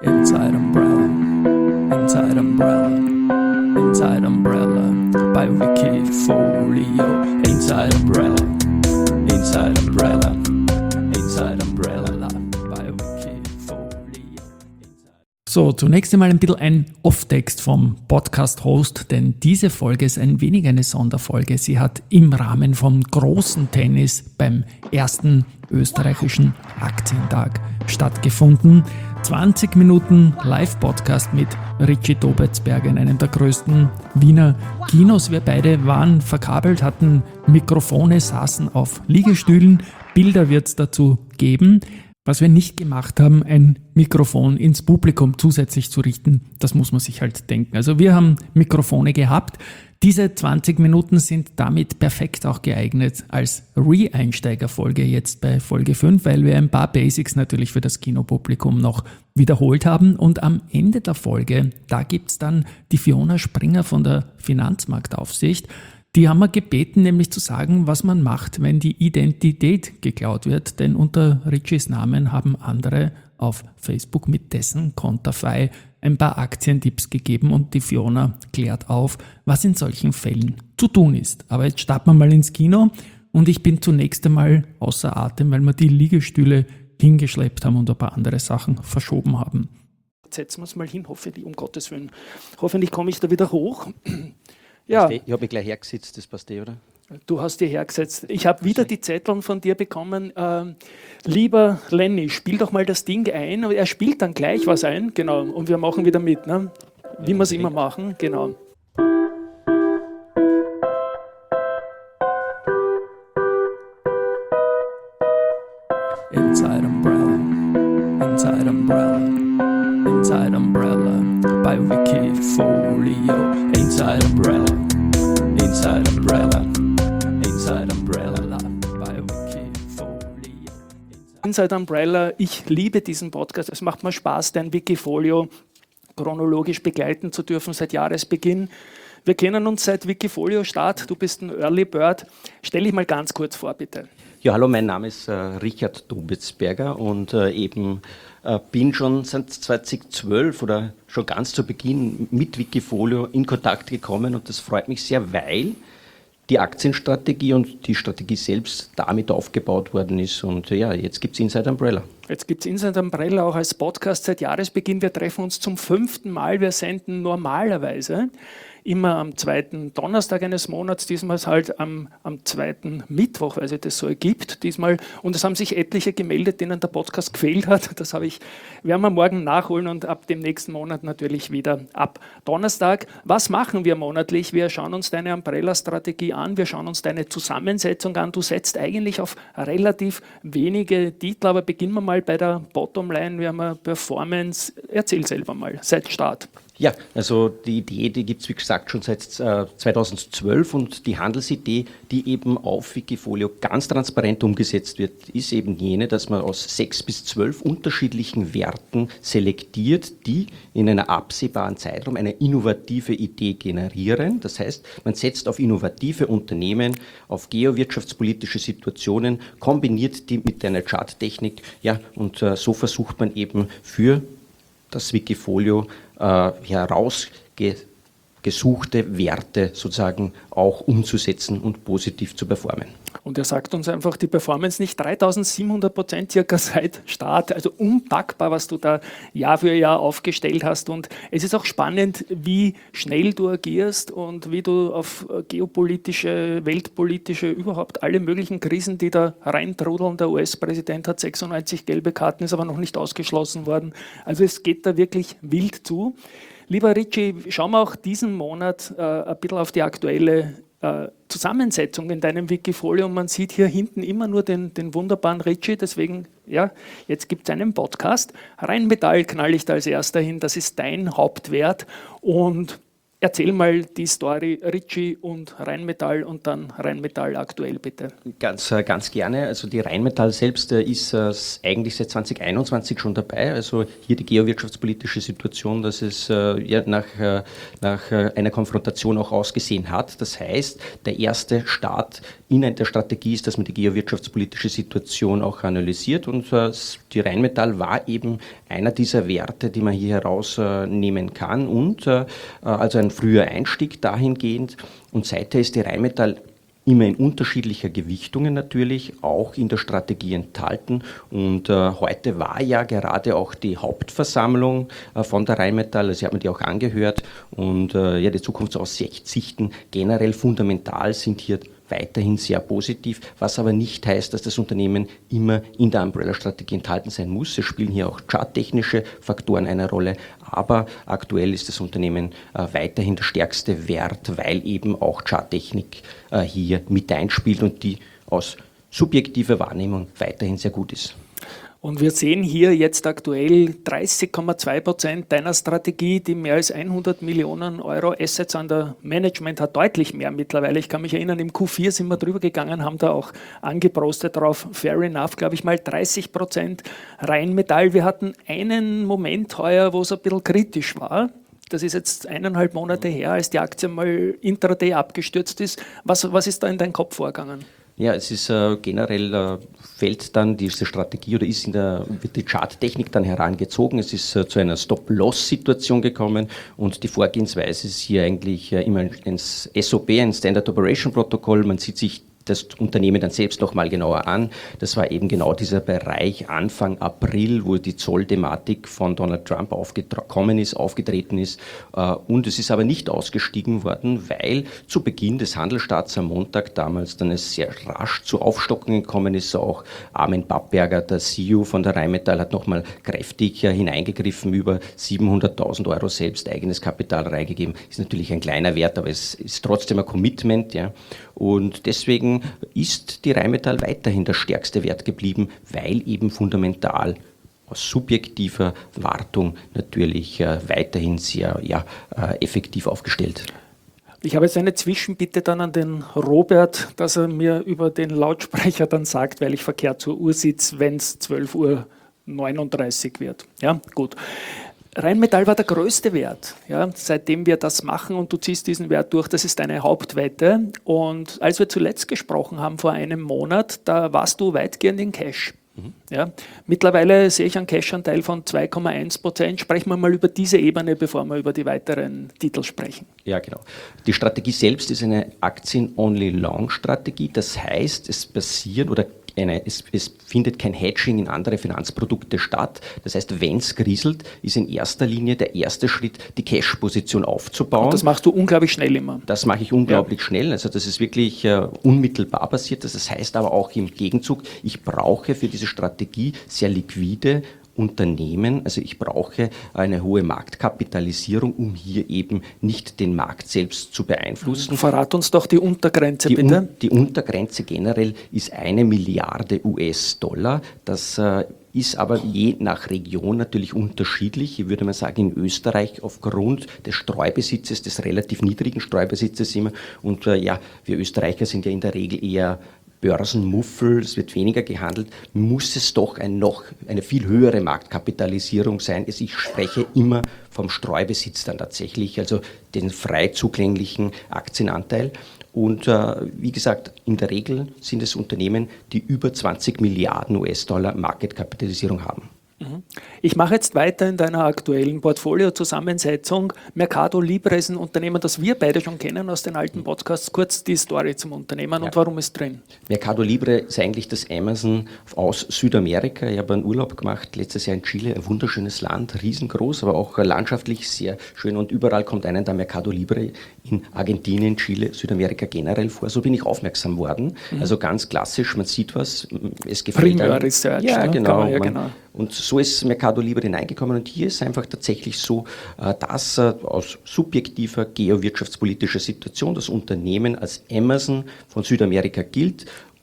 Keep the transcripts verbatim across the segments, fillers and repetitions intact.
Inside Umbrella, Inside Umbrella, Inside Umbrella by Wikifolio. Inside Umbrella, Inside Umbrella, Inside Umbrella by Wikifolio. So, zunächst einmal ein bisschen ein Off-Text vom Podcast-Host, denn diese Folge ist ein wenig eine Sonderfolge. Sie hat im Rahmen vom großen Tennis beim ersten österreichischen Aktientag stattgefunden. zwanzig Minuten Live-Podcast mit Richie Dobetsberger in einem der größten Wiener Kinos. Wir beide waren verkabelt, hatten Mikrofone, saßen auf Liegestühlen. Bilder wird es dazu geben. Was wir nicht gemacht haben, ein Mikrofon ins Publikum zusätzlich zu richten, das muss man sich halt denken. Also wir haben Mikrofone gehabt. Diese zwanzig Minuten sind damit perfekt auch geeignet als Re-Einsteiger-Folge jetzt bei Folge fünf, weil wir ein paar Basics natürlich für das Kinopublikum noch wiederholt haben. Und am Ende der Folge, da gibt's dann die Fiona Springer von der Finanzmarktaufsicht. Die haben wir gebeten, nämlich zu sagen, was man macht, wenn die Identität geklaut wird. Denn unter Richies Namen haben andere auf Facebook mit dessen Konterfei ein paar Aktientipps gegeben und die Fiona klärt auf, was in solchen Fällen zu tun ist. Aber jetzt starten wir mal ins Kino und ich bin zunächst einmal außer Atem, weil wir die Liegestühle hingeschleppt haben und ein paar andere Sachen verschoben haben. Jetzt setzen wir es mal hin, hoffentlich, um Gottes Willen. Hoffentlich komme ich da wieder hoch. Ja. Ich habe mich gleich hergesetzt, das passt eh, oder? Du hast dir hergesetzt. Ich habe wieder die Zetteln von dir bekommen. Ähm, lieber Lenny, spiel doch mal das Ding ein. Er spielt dann gleich was ein, genau. Und wir machen wieder mit, ne? Wie wir es immer machen, genau. Inside Umbrella, Inside Umbrella, Inside Umbrella by Wikifolio. Inside Umbrella, Inside Umbrella, Inside Umbrella by Wikifolio. Inside Umbrella, ich liebe diesen Podcast. Es macht mir Spaß, dein Wikifolio chronologisch begleiten zu dürfen seit Jahresbeginn. Wir kennen uns seit Wikifolio-Start. Du bist ein Early Bird. Stell dich mal ganz kurz vor, bitte. Ja, hallo, mein Name ist äh, Richard Dobetsberger und äh, eben äh, bin schon seit zweitausendzwölf oder schon ganz zu Beginn mit Wikifolio in Kontakt gekommen und das freut mich sehr, weil die Aktienstrategie und die Strategie selbst damit aufgebaut worden ist. Und ja, jetzt gibt es Inside Umbrella. Jetzt gibt es Inside Umbrella auch als Podcast seit Jahresbeginn. Wir treffen uns zum fünften Mal. Wir senden normalerweise immer am zweiten Donnerstag eines Monats, diesmal halt am, am zweiten Mittwoch, weil sich das so ergibt diesmal. Und es haben sich etliche gemeldet, denen der Podcast gefehlt hat. Das habe ich, werden wir morgen nachholen und ab dem nächsten Monat natürlich wieder ab Donnerstag. Was machen wir monatlich? Wir schauen uns deine Umbrella-Strategie an, wir schauen uns deine Zusammensetzung an. Du setzt eigentlich auf relativ wenige Titel, aber beginnen wir mal bei der Bottomline. Wir haben eine Performance. Erzähl selber mal, seit Start. Ja, also die Idee, die gibt es wie gesagt schon seit äh, zweitausendzwölf und die Handelsidee, die eben auf Wikifolio ganz transparent umgesetzt wird, ist eben jene, dass man aus sechs bis zwölf unterschiedlichen Werten selektiert, die in einer absehbaren Zeitraum eine innovative Idee generieren. Das heißt, man setzt auf innovative Unternehmen, auf geowirtschaftspolitische Situationen, kombiniert die mit einer Charttechnik, ja, und äh, so versucht man eben für das Wikifolio äh, herausgesuchte Werte sozusagen auch umzusetzen und positiv zu performen. Und er sagt uns einfach, die Performance nicht dreitausendsiebenhundert Prozent circa seit Start, also unpackbar, was du da Jahr für Jahr aufgestellt hast. Und es ist auch spannend, wie schnell du agierst und wie du auf geopolitische, weltpolitische, überhaupt alle möglichen Krisen, die da reintrudeln. Der U S-Präsident hat sechsundneunzig gelbe Karten, ist aber noch nicht ausgeschlossen worden. Also es geht da wirklich wild zu. Lieber Richie, schauen wir auch diesen Monat äh, ein bisschen auf die aktuelle äh, Zusammensetzung in deinem Wikifolio und man sieht hier hinten immer nur den, den wunderbaren Richie, deswegen, ja, jetzt gibt es einen Podcast. Rheinmetall knall ich da als erster hin, das ist dein Hauptwert und Erzähl mal die Story Ritchie und Rheinmetall und dann Rheinmetall aktuell, bitte. Ganz, äh, ganz gerne. Also die Rheinmetall selbst äh, ist äh, eigentlich seit zwanzig einundzwanzig schon dabei. Also hier die geowirtschaftspolitische Situation, dass es äh, ja, nach, äh, nach äh, einer Konfrontation auch ausgesehen hat. Das heißt, der erste Start in der Strategie ist, dass man die geowirtschaftspolitische Situation auch analysiert und äh, die Rheinmetall war eben einer dieser Werte, die man hier herausnehmen kann und äh, also ein früher Einstieg dahingehend und seither ist die Rheinmetall immer in unterschiedlicher Gewichtungen natürlich, auch in der Strategie enthalten. Und äh, heute war ja gerade auch die Hauptversammlung äh, von der Rheinmetall, also ich habe mir die auch angehört. Und äh, ja, die Zukunftsaussichten generell fundamental sind hier weiterhin sehr positiv, was aber nicht heißt, dass das Unternehmen immer in der Umbrella-Strategie enthalten sein muss. Es spielen hier auch charttechnische Faktoren eine Rolle, aber aktuell ist das Unternehmen äh, weiterhin der stärkste Wert, weil eben auch Charttechnik äh, hier mit einspielt und die aus subjektiver Wahrnehmung weiterhin sehr gut ist. Und wir sehen hier jetzt aktuell dreißig Komma zwei Prozent deiner Strategie, die mehr als hundert Millionen Euro Assets under Management hat, deutlich mehr mittlerweile. Ich kann mich erinnern, im Q vier sind wir drüber gegangen, haben da auch angeprostet drauf, fair enough, glaube ich mal, dreißig Prozent Rheinmetall. Wir hatten einen Moment heuer, wo es ein bisschen kritisch war. Das ist jetzt eineinhalb Monate her, als die Aktie mal intraday abgestürzt ist. Was, was ist da in deinem Kopf vorgegangen? Ja, es ist äh, generell äh, fällt dann diese Strategie oder ist in der, wird die Charttechnik dann herangezogen. Es ist äh, zu einer Stop-Loss-Situation gekommen und die Vorgehensweise ist hier eigentlich äh, immer ein, ein S O P, ein Standard Operation Protokoll. Man sieht sich das Unternehmen dann selbst noch mal genauer an. Das war eben genau dieser Bereich Anfang April, wo die Zollthematik von Donald Trump aufgekommen ist, aufgetreten ist. Und es ist aber nicht ausgestiegen worden, weil zu Beginn des Handelsstarts am Montag damals dann es sehr rasch zu Aufstockungen gekommen ist. Auch Armin Papperger, der C E O von der Rheinmetall, hat noch mal kräftig hineingegriffen, über siebenhunderttausend Euro selbst eigenes Kapital reingegeben. Ist natürlich ein kleiner Wert, aber es ist trotzdem ein Commitment, ja. Und deswegen ist die Rheinmetall weiterhin der stärkste Wert geblieben, weil eben fundamental aus subjektiver Wartung natürlich äh, weiterhin sehr ja, äh, effektiv aufgestellt. Ich habe jetzt eine Zwischenbitte dann an den Robert, dass er mir über den Lautsprecher dann sagt, weil ich verkehrt zur Uhr sitze, wenn es zwölf Uhr neununddreißig wird. Ja, gut. Rheinmetall war der größte Wert, ja, seitdem wir das machen und du ziehst diesen Wert durch, das ist deine Hauptwette. Und als wir zuletzt gesprochen haben, vor einem Monat, da warst du weitgehend in Cash. Mhm. Ja. Mittlerweile sehe ich einen Cash-Anteil von zwei Komma eins Prozent. Sprechen wir mal über diese Ebene, bevor wir über die weiteren Titel sprechen. Ja, genau. Die Strategie selbst ist eine Aktien-Only-Long-Strategie. Das heißt, es basiert oder Eine, es, es findet kein Hedging in andere Finanzprodukte statt. Das heißt, wenn es kriselt, ist in erster Linie der erste Schritt, die Cash-Position aufzubauen. Und das machst du unglaublich schnell immer. Das mache ich unglaublich ja. schnell. Also das ist wirklich äh, unmittelbar passiert. Das heißt aber auch im Gegenzug, ich brauche für diese Strategie sehr liquide Unternehmen, also ich brauche eine hohe Marktkapitalisierung, um hier eben nicht den Markt selbst zu beeinflussen. Verrat uns doch die Untergrenze, die bitte. Un- die Untergrenze generell ist eine Milliarde U S-Dollar. Das äh, ist aber je nach Region natürlich unterschiedlich. Ich würde mal sagen, in Österreich aufgrund des Streubesitzes, des relativ niedrigen Streubesitzes immer. Und äh, ja, wir Österreicher sind ja in der Regel eher Börsenmuffel, es wird weniger gehandelt, muss es doch ein noch, eine viel höhere Marktkapitalisierung sein. Ich spreche immer vom Streubesitz dann tatsächlich, also den frei zugänglichen Aktienanteil. Und äh, wie gesagt, in der Regel sind es Unternehmen, die über zwanzig Milliarden U S-Dollar Marketkapitalisierung haben. Ich mache jetzt weiter in deiner aktuellen Portfolio-Zusammensetzung. Mercado Libre ist ein Unternehmen, das wir beide schon kennen aus den alten Podcasts. Kurz die Story zum Unternehmen ja. und warum ist drin? Mercado Libre ist eigentlich das Amazon aus Südamerika. Ich habe einen Urlaub gemacht letztes Jahr in Chile, ein wunderschönes Land, riesengroß, aber auch landschaftlich sehr schön und überall kommt einem der Mercado Libre in Argentinien, Chile, Südamerika generell vor. So bin ich aufmerksam worden. Mhm. Also ganz klassisch, man sieht was, es gefällt Primär Research. Ja, ne? genau. Man, ja, man, genau. Und so ist Mercado Libre hineingekommen und hier ist einfach tatsächlich so, dass aus subjektiver geowirtschaftspolitischer Situation das Unternehmen als Amazon von Südamerika gilt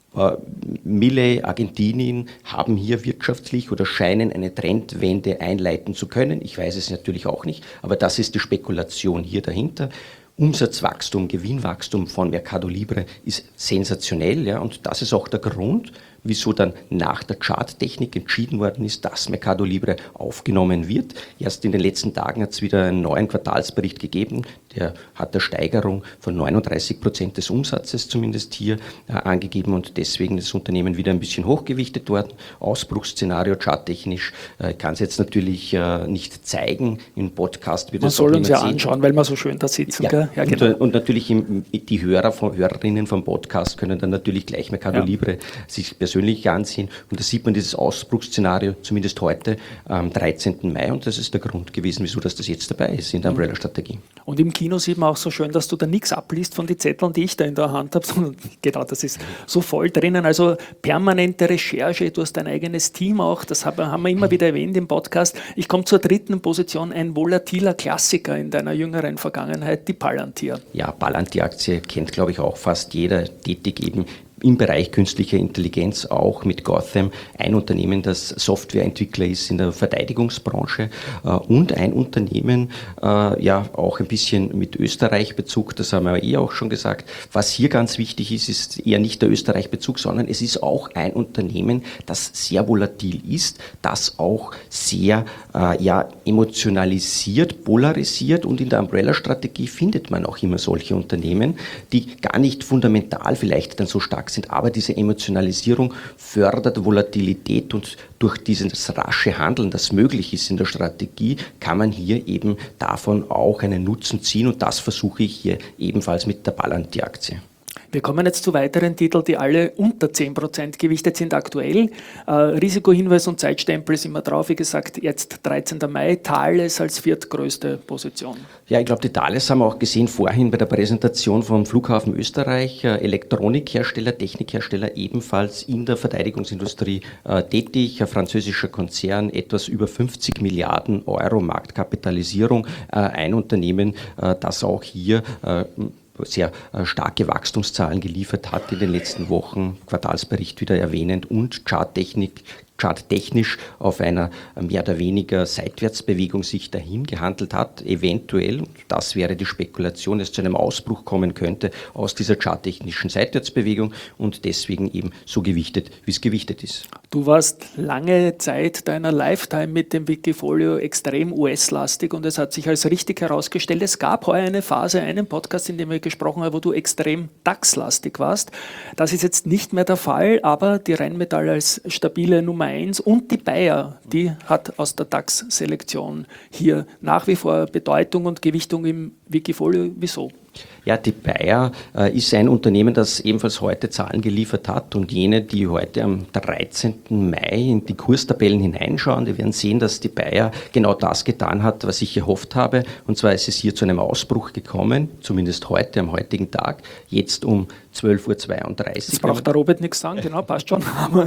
Äh, Milei, Argentinien haben hier wirtschaftlich oder scheinen eine Trendwende einleiten zu können. Ich weiß es natürlich auch nicht, aber das ist die Spekulation hier dahinter. Umsatzwachstum, Gewinnwachstum von Mercado Libre ist sensationell, ja, und das ist auch der Grund, wieso dann nach der Charttechnik entschieden worden ist, dass Mercado Libre aufgenommen wird. Erst in den letzten Tagen hat es wieder einen neuen Quartalsbericht gegeben, der hat eine Steigerung von neununddreißig Prozent des Umsatzes zumindest hier äh, angegeben und deswegen ist das Unternehmen wieder ein bisschen hochgewichtet worden. Ausbruchsszenario charttechnisch äh, kann es jetzt natürlich äh, nicht zeigen, im Podcast wird man es soll auch uns ja sehen. anschauen, weil wir so schön da sitzen. Ja, Gell? Ja, genau. und, und natürlich im, die Hörer, von, Hörerinnen vom Podcast können dann natürlich gleich Mercado Ja. Libre sich persönlich ansehen und da sieht man dieses Ausbruchsszenario zumindest heute am dreizehnten Mai und das ist der Grund gewesen, wieso das, das jetzt dabei ist in der Umbrella-Strategie. Und im Kino sieht man auch so schön, dass du da nichts abliest von den Zetteln, die ich da in der Hand habe, sondern genau, das ist so voll drinnen. Also permanente Recherche, du hast dein eigenes Team auch, das haben wir immer wieder erwähnt im Podcast. Ich komme zur dritten Position, ein volatiler Klassiker in deiner jüngeren Vergangenheit, die Palantir. Ja, Palantir-Aktie kennt, glaube ich, auch fast jeder, tätig eben im Bereich künstlicher Intelligenz, auch mit Gotham, ein Unternehmen, das Softwareentwickler ist in der Verteidigungsbranche äh, und ein Unternehmen, äh, ja auch ein bisschen mit Österreich-Bezug, das haben wir eh auch schon gesagt. Was hier ganz wichtig ist, ist eher nicht der Österreich-Bezug, sondern es ist auch ein Unternehmen, das sehr volatil ist, das auch sehr äh, ja, emotionalisiert, polarisiert und in der Umbrella-Strategie findet man auch immer solche Unternehmen, die gar nicht fundamental vielleicht dann so stark sind, aber diese Emotionalisierung fördert Volatilität und durch dieses rasche Handeln, das möglich ist in der Strategie, kann man hier eben davon auch einen Nutzen ziehen und das versuche ich hier ebenfalls mit der Palantir-Aktie. Wir kommen jetzt zu weiteren Titeln, die alle unter zehn Prozent gewichtet sind aktuell. Äh, Risikohinweis und Zeitstempel sind wir drauf. Wie gesagt, jetzt dreizehnten Mai, Thales als viertgrößte Position. Ja, ich glaube, die Thales haben wir auch gesehen vorhin bei der Präsentation vom Flughafen Österreich. Äh, Elektronikhersteller, Technikhersteller ebenfalls in der Verteidigungsindustrie äh, tätig. Ein französischer Konzern, etwas über fünfzig Milliarden Euro Marktkapitalisierung. Äh, ein Unternehmen, äh, das auch hier äh, sehr äh, starke Wachstumszahlen geliefert hat in den letzten Wochen, Quartalsbericht wieder erwähnend und Charttechnik, charttechnisch auf einer mehr oder weniger Seitwärtsbewegung sich dahin gehandelt hat, eventuell, das wäre die Spekulation, es zu einem Ausbruch kommen könnte aus dieser charttechnischen Seitwärtsbewegung und deswegen eben so gewichtet, wie es gewichtet ist. Du warst lange Zeit deiner Lifetime mit dem Wikifolio extrem U S-lastig und es hat sich als richtig herausgestellt. Es gab heuer eine Phase, einen Podcast, in dem wir gesprochen haben, wo du extrem DAX-lastig warst. Das ist jetzt nicht mehr der Fall, aber die Rheinmetall als stabile Nummer eins und die Bayer, die hat aus der DAX-Selektion hier nach wie vor Bedeutung und Gewichtung im Wikifolio. Wieso? Ja, die Bayer äh, ist ein Unternehmen, das ebenfalls heute Zahlen geliefert hat und jene, die heute am dreizehnten Mai in die Kurstabellen hineinschauen, die werden sehen, dass die Bayer genau das getan hat, was ich erhofft habe und zwar ist es hier zu einem Ausbruch gekommen, zumindest heute, am heutigen Tag, jetzt um zwölf Uhr zweiunddreißig. Jetzt braucht der Robert nichts sagen, genau, passt schon.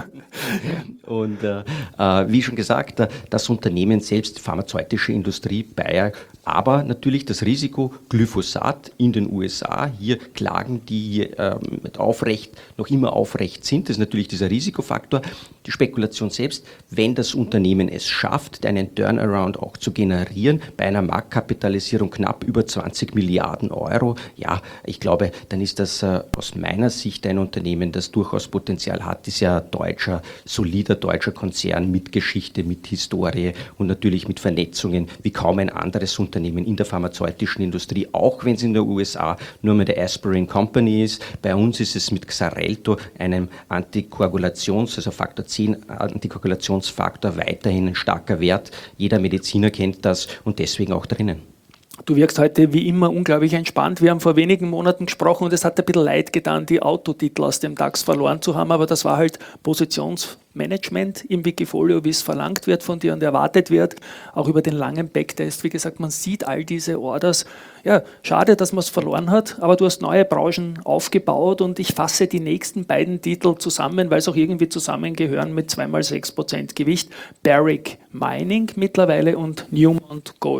Und äh, äh, wie schon gesagt, äh, das Unternehmen selbst, pharmazeutische Industrie, Bayer, aber natürlich das Risiko Glyphosat in den U S A, hier Klagen, die ähm, aufrecht, noch immer aufrecht sind, das ist natürlich dieser Risikofaktor. Die Spekulation selbst, wenn das Unternehmen es schafft, einen Turnaround auch zu generieren, bei einer Marktkapitalisierung knapp über zwanzig Milliarden Euro, ja, ich glaube, dann ist das äh, aus meiner Sicht ein Unternehmen, das durchaus Potenzial hat, ist ja ein deutscher, solider deutscher Konzern mit Geschichte, mit Historie und natürlich mit Vernetzungen wie kaum ein anderes Unternehmen in der pharmazeutischen Industrie, auch wenn es in der U S A nur mit der Aspirin Company ist. Bei uns ist es mit Xarelto, einem Antikoagulations-, also Faktor zehn Antikoagulationsfaktor, weiterhin ein starker Wert. Jeder Mediziner kennt das und deswegen auch drinnen. Du wirkst heute wie immer unglaublich entspannt. Wir haben vor wenigen Monaten gesprochen und es hat ein bisschen leid getan, die Autotitel aus dem DAX verloren zu haben, aber das war halt Positionsmanagement im Wikifolio, wie es verlangt wird von dir und erwartet wird, auch über den langen Backtest. Wie gesagt, man sieht all diese Orders. Ja, schade, dass man es verloren hat, aber du hast neue Branchen aufgebaut und ich fasse die nächsten beiden Titel zusammen, weil es auch irgendwie zusammengehören mit zwei mal sechs Prozent Gewicht. Barrick Mining mittlerweile und Newmont Gold.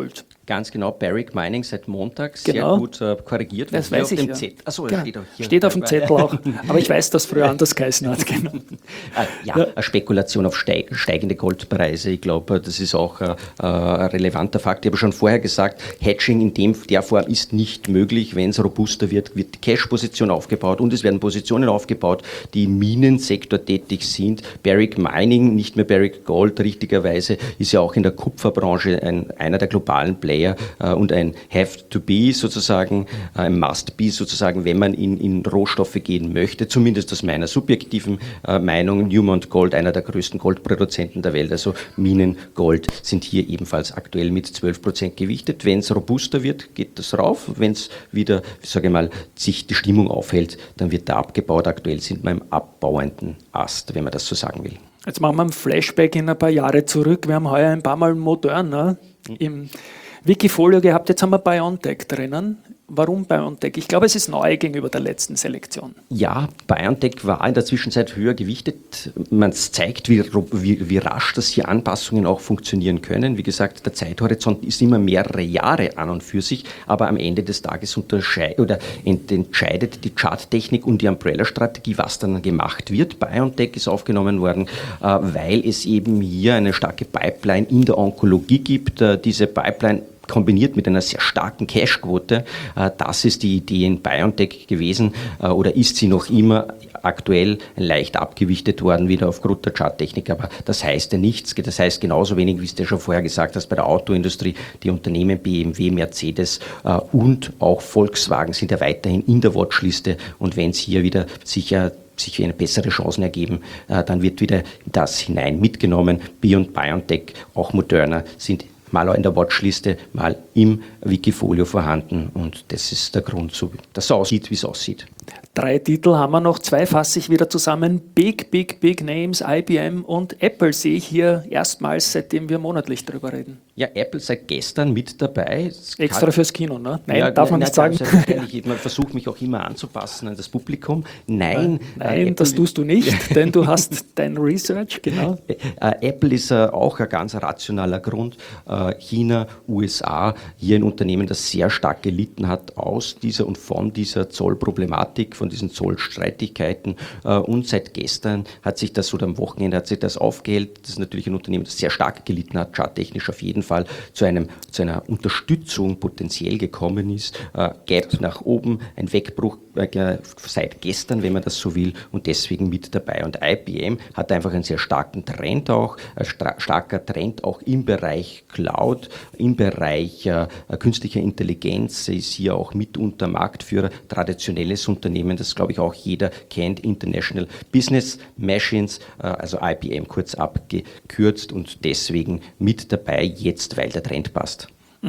Ganz genau, Barrick Mining seit Montag, sehr Genau. gut äh, korrigiert. Das Hier weiß auf ich, dem ja. Zettel. Achso, Genau. steht auch hier. Steht auf dem Zettel auch. Aber ich weiß, dass früher anders geheißen hat. Genau. Ah, ja, Ja. eine Spekulation auf steig, steigende Goldpreise. Ich glaube, das ist auch äh, ein relevanter Fakt. Ich habe schon vorher gesagt, Hedging in dem, der Form ist nicht möglich. Wenn es robuster wird, wird die Cash-Position aufgebaut und es werden Positionen aufgebaut, die im Minensektor tätig sind. Barrick Mining, nicht mehr Barrick Gold, richtigerweise, ist ja auch in der Kupferbranche ein, einer der globalen Player äh, und ein Have-to-Be sozusagen, äh, ein Must-Be sozusagen, wenn man in, in Rohstoffe gehen möchte, zumindest aus meiner subjektiven äh, Meinung. Newmont Gold, einer der größten Goldproduzenten der Welt, also Minen Gold sind hier ebenfalls aktuell mit zwölf Prozent gewichtet. Wenn es robuster wird, geht das rauf. Wenn es wieder, ich sage mal, sich die Stimmung aufhält, dann wird da abgebaut. Aktuell sind wir im abbauenden Ast, wenn man das so sagen will. Jetzt machen wir einen Flashback in ein paar Jahre zurück. Wir haben heuer ein paar Mal Moderna im Wikifolio gehabt. Jetzt haben wir BioNTech drinnen. Warum BioNTech? Ich glaube, es ist neu gegenüber der letzten Selektion. Ja, BioNTech war in der Zwischenzeit höher gewichtet. Man zeigt, wie, wie, wie rasch das hier Anpassungen auch funktionieren können. Wie gesagt, der Zeithorizont ist immer mehrere Jahre an und für sich, aber am Ende des Tages unterscheidet oder entscheidet die Charttechnik und die Umbrella-Strategie, was dann gemacht wird. BioNTech ist aufgenommen worden, weil es eben hier eine starke Pipeline in der Onkologie gibt. Diese Pipeline kombiniert mit einer sehr starken Cashquote. Das ist die Idee in BioNTech gewesen oder ist sie noch immer aktuell leicht abgewichtet worden, wieder aufgrund der Charttechnik. Aber das heißt ja nichts. Das heißt genauso wenig, wie es du schon vorher gesagt hast, bei der Autoindustrie, die Unternehmen B M W, Mercedes und auch Volkswagen sind ja weiterhin in der Watchliste. Und wenn es hier wieder sicher sich eine bessere Chancen ergeben, dann wird wieder das hinein mitgenommen. Bi- und BioNTech, auch Moderna, sind mal in der Watchliste, mal im Wikifolio vorhanden. Und das ist der Grund, so dass es aussieht, wie es aussieht. Drei Titel haben wir noch, zwei fasse ich wieder zusammen. Big, big, big Names, I B M und Apple sehe ich hier erstmals, seitdem wir monatlich drüber reden. Ja, Apple seit gestern mit dabei. Es Extra kann, fürs Kino, ne? Nein, ja, darf man nein, nicht sagen. Ich versuche mich auch immer anzupassen an das Publikum. Nein, Nein, äh, das Apple, tust du nicht, denn du hast dein Research, genau. Äh, Apple ist äh, auch ein ganz rationaler Grund. Äh, China, U S A, hier ein Unternehmen, das sehr stark gelitten hat aus dieser und von dieser Zollproblematik, von diesen Zollstreitigkeiten. Äh, und seit gestern hat sich das, oder am Wochenende hat sich das aufgehellt. Das ist natürlich ein Unternehmen, das sehr stark gelitten hat, charttechnisch auf jeden Fall, zu, einem, zu einer Unterstützung potenziell gekommen ist. Äh, Gap nach oben, ein Wegbruch äh, seit gestern, wenn man das so will, und deswegen mit dabei. Und I B M hat einfach einen sehr starken Trend auch, ein stra- starker Trend auch im Bereich Cloud, im Bereich äh, künstlicher Intelligenz, ist hier auch mitunter Marktführer, traditionelles Unternehmen, das glaube ich auch jeder kennt, International Business Machines, äh, also I B M kurz abgekürzt, und deswegen mit dabei jetzt, weil der Trend passt.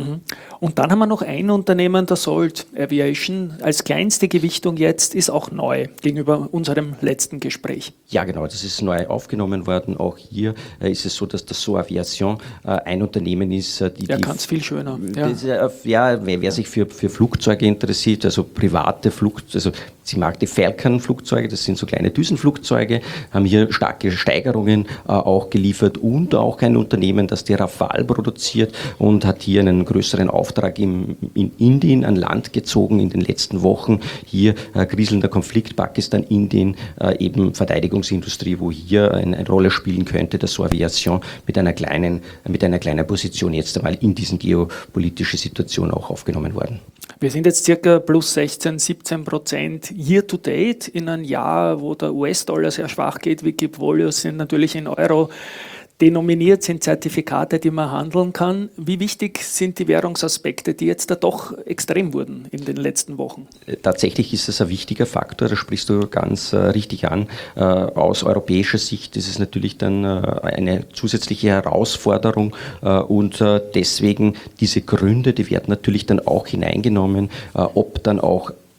Und dann haben wir noch ein Unternehmen, der Salt Aviation, als kleinste Gewichtung jetzt, ist auch neu gegenüber unserem letzten Gespräch. Ja, genau, das ist neu aufgenommen worden. Auch hier äh, ist es so, dass der Salt Aviation äh, ein Unternehmen ist, äh, die... Ja, die ganz viel schöner. Ja. Das, äh, ja, wer, wer sich für, für Flugzeuge interessiert, also private Flugzeuge, also sie mag die Falcon-Flugzeuge, das sind so kleine Düsenflugzeuge, haben hier starke Steigerungen äh, auch geliefert, und auch ein Unternehmen, das die Rafale produziert und hat hier einen größeren Auftrag im, in Indien an Land gezogen in den letzten Wochen. Hier äh, kriselnder Konflikt Pakistan, Indien, äh, eben Verteidigungsindustrie, wo hier eine, eine Rolle spielen könnte, der Salt Aviation mit einer kleinen, mit einer kleinen Position jetzt einmal in diesen geopolitische Situation auch aufgenommen worden. Wir sind jetzt circa plus sechzehn, siebzehn Prozent year to date in einem Jahr, wo der U S-Dollar sehr schwach geht. Wikifolio sind natürlich in Euro denominiert, sind Zertifikate, die man handeln kann. Wie wichtig sind die Währungsaspekte, die jetzt da doch extrem wurden in den letzten Wochen? Tatsächlich ist es ein wichtiger Faktor, das sprichst du ganz äh, richtig an. Äh, aus europäischer Sicht ist es natürlich dann äh, eine zusätzliche Herausforderung, äh, und äh, deswegen diese Gründe, die werden natürlich dann auch hineingenommen, äh, ob dann auch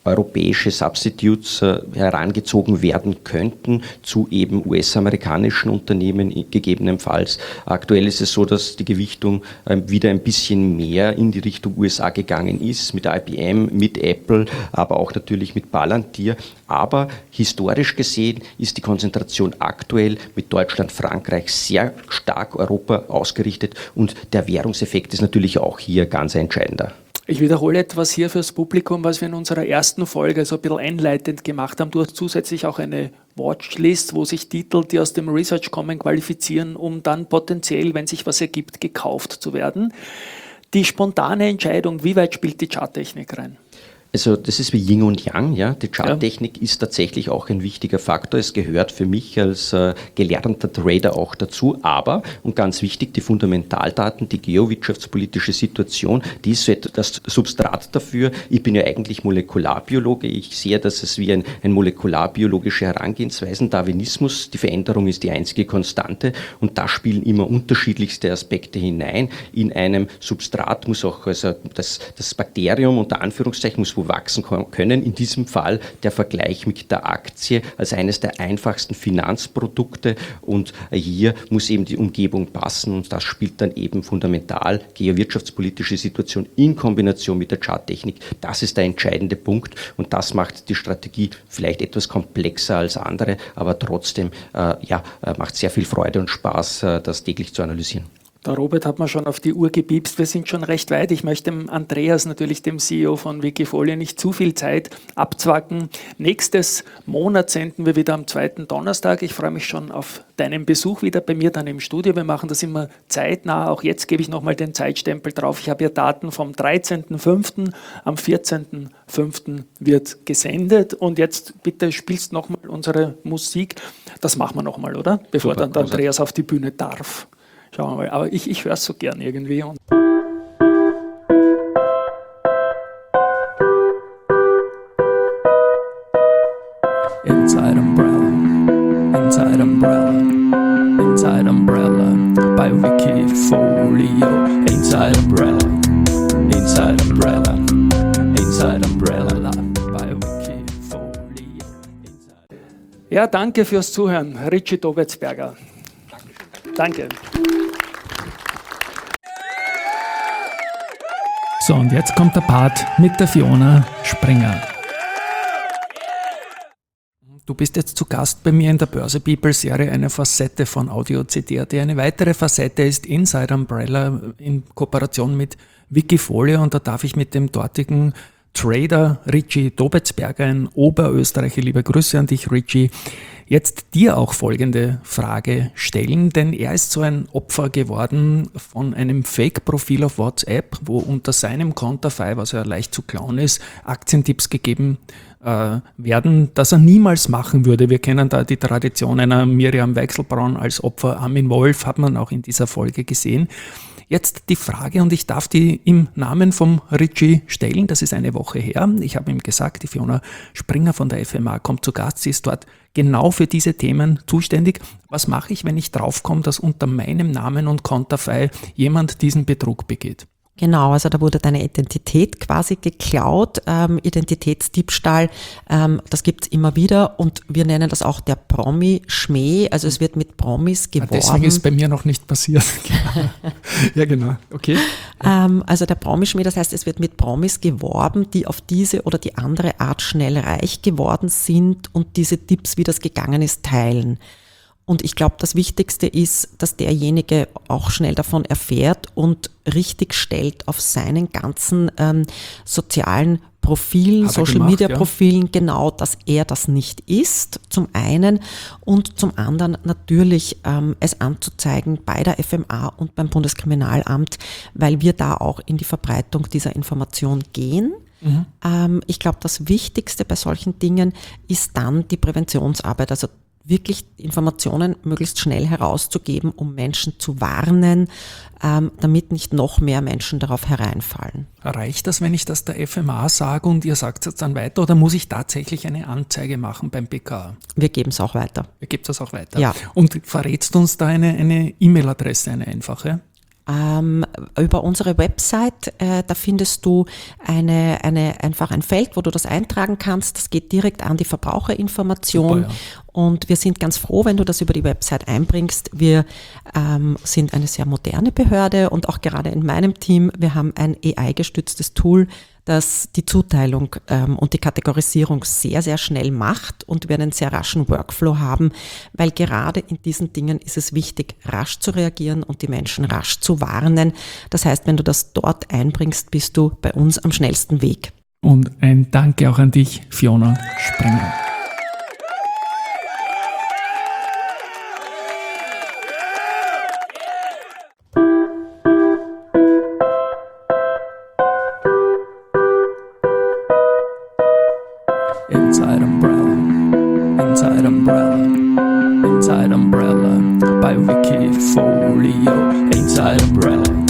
europäische Substitutes äh, herangezogen werden könnten zu eben U S-amerikanischen Unternehmen gegebenenfalls. Aktuell ist es so, dass die Gewichtung äh, wieder ein bisschen mehr in die Richtung U S A gegangen ist, mit I B M, mit Apple, aber auch natürlich mit Palantir. Aber historisch gesehen ist die Konzentration aktuell mit Deutschland, Frankreich sehr stark Europa ausgerichtet und der Währungseffekt ist natürlich auch hier ganz entscheidender. Ich wiederhole etwas hier fürs Publikum, was wir in unserer ersten Folge so ein bisschen einleitend gemacht haben. Du hast zusätzlich auch eine Watchlist, wo sich Titel, die aus dem Research kommen, qualifizieren, um dann potenziell, wenn sich was ergibt, gekauft zu werden. Die spontane Entscheidung, wie weit spielt die Charttechnik rein? Also das ist wie Yin und Yang, ja. Die Charttechnik ja. ist tatsächlich auch ein wichtiger Faktor. Es gehört für mich als äh, gelernter Trader auch dazu. Aber, und ganz wichtig, die Fundamentaldaten, die geowirtschaftspolitische Situation, die ist so das Substrat dafür. Ich bin ja eigentlich Molekularbiologe. Ich sehe, dass es wie ein, ein molekularbiologische Herangehensweise, Darwinismus, die Veränderung ist die einzige Konstante und da spielen immer unterschiedlichste Aspekte hinein. In einem Substrat muss auch, also das, das Bakterium unter Anführungszeichen muss wo wachsen können. In diesem Fall der Vergleich mit der Aktie als eines der einfachsten Finanzprodukte und hier muss eben die Umgebung passen und das spielt dann eben fundamental geowirtschaftspolitische Situation in Kombination mit der Charttechnik. Das ist der entscheidende Punkt und das macht die Strategie vielleicht etwas komplexer als andere, aber trotzdem äh, ja, macht sehr viel Freude und Spaß, äh, das täglich zu analysieren. Der Robert hat mir schon auf die Uhr gepiepst, wir sind schon recht weit. Ich möchte dem Andreas, natürlich dem C E O von Wikifolio, nicht zu viel Zeit abzwacken. Nächstes Monat senden wir wieder am zweiten Donnerstag. Ich freue mich schon auf deinen Besuch wieder bei mir dann im Studio. Wir machen das immer zeitnah. Auch jetzt gebe ich nochmal den Zeitstempel drauf. Ich habe hier Daten vom dreizehnten fünften Am vierzehnten fünften wird gesendet. Und jetzt bitte spielst nochmal unsere Musik. Das machen wir nochmal, oder? Bevor Super, dann der Andreas auf die Bühne darf. Schauen wir mal, aber ich, ich höre es so gern irgendwie. Und Inside Umbrella, Inside Umbrella, Inside Umbrella, bei Wikifolio. Inside Umbrella, Inside Umbrella, Inside Umbrella, bei Wikifolio. ja, danke fürs Zuhören, Richie Dobetzberger. Danke. So, und jetzt kommt der Part mit der Fiona Springer. Du bist jetzt zu Gast bei mir in der Börse People Serie, eine Facette von Audio C D A T. Eine weitere Facette ist Inside Umbrella in Kooperation mit Wikifolio und da darf ich mit dem dortigen Trader Richie Dobetzberger, ein Oberösterreicher, liebe Grüße an dich, Richie, jetzt dir auch folgende Frage stellen, denn er ist so ein Opfer geworden von einem Fake-Profil auf WhatsApp, wo unter seinem Konterfei, was ja leicht zu klauen ist, Aktientipps gegeben äh, werden, das er niemals machen würde. Wir kennen da die Tradition einer Miriam Weichselbraun als Opfer, Armin Wolf hat man auch in dieser Folge gesehen. Jetzt die Frage, und ich darf die im Namen vom Richie stellen, das ist eine Woche her. Ich habe ihm gesagt, die Fiona Springer von der F M A kommt zu Gast, sie ist dort genau für diese Themen zuständig. Was mache ich, wenn ich draufkomme, dass unter meinem Namen und Konterfei jemand diesen Betrug begeht? Genau, also da wurde deine Identität quasi geklaut, ähm, Identitätsdiebstahl, ähm, das gibt's immer wieder und wir nennen das auch der Promi-Schmäh, also es wird mit Promis geworben. Deswegen ist bei mir noch nicht passiert. Ja, genau, okay. Ähm, also der Promi-Schmäh, das heißt, es wird mit Promis geworben, die auf diese oder die andere Art schnell reich geworden sind und diese Tipps, wie das gegangen ist, teilen. Und ich glaube, das Wichtigste ist, dass derjenige auch schnell davon erfährt und richtig stellt auf seinen ganzen ähm, sozialen Profilen, Social-Media-Profilen, ja. Genau, dass er das nicht ist, zum einen. Und zum anderen natürlich ähm, es anzuzeigen bei der F M A und beim Bundeskriminalamt, weil wir da auch in die Verbreitung dieser Information gehen. Mhm. Ähm, ich glaube, das Wichtigste bei solchen Dingen ist dann die Präventionsarbeit, also wirklich Informationen möglichst schnell herauszugeben, um Menschen zu warnen, ähm, damit nicht noch mehr Menschen darauf hereinfallen. Reicht das, wenn ich das der F M A sage und ihr sagt es dann weiter oder muss ich tatsächlich eine Anzeige machen beim B K? Wir geben es auch weiter. Ihr gebt es auch weiter? Ja. Und verrätst uns da eine eine E-Mail-Adresse, eine einfache? Ähm, über unsere Website, äh, da findest du eine, eine, einfach ein Feld, wo du das eintragen kannst. Das geht direkt an die Verbraucherinformation. Super, ja. Und wir sind ganz froh, wenn du das über die Website einbringst. Wir ähm, sind eine sehr moderne Behörde und auch gerade in meinem Team, wir haben ein A I-gestütztes Tool, das die Zuteilung ähm, und die Kategorisierung sehr, sehr schnell macht und wir einen sehr raschen Workflow haben, weil gerade in diesen Dingen ist es wichtig, rasch zu reagieren und die Menschen rasch zu warnen. Das heißt, wenn du das dort einbringst, bist du bei uns am schnellsten Weg. Und ein Danke auch an dich, Fiona Sprenger. Inside Umbrella, Inside Umbrella, Inside Umbrella by Wikifolio. Inside Umbrella.